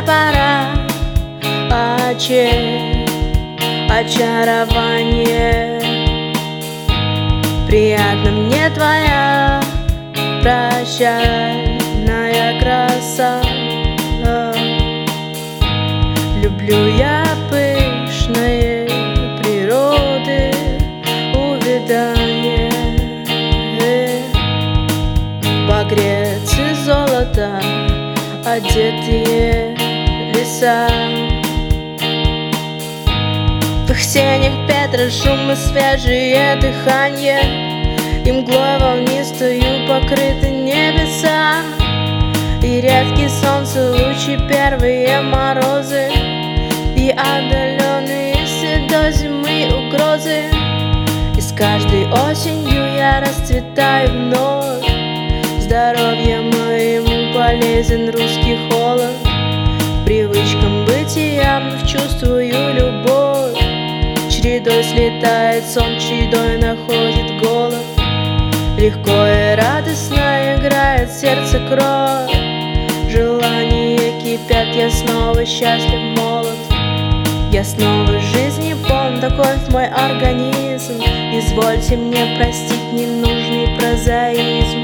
пора, очарование. Приятна мне твоя прощальная краса. Люблю я пышные природы увядание. Багрец и золото одетые леса. В их сенях ветра шум и свежее дыхание, и мглой волнистою покрыты небеса. И редкие солнца лучи, первые морозы, и отдаленные седой зимы угрозы. И с каждой осенью я расцветаю вновь. Здоровью моему полезен русский холод. Привычкам бытия чувствую любовь. Чередой слетает сон, чередой находит голод. Легко и радостно играет сердце кровь. Желания кипят, я снова счастлив, молод. Я снова жизни полн, таков мой организм. Извольте мне простить ненужный прозаизм.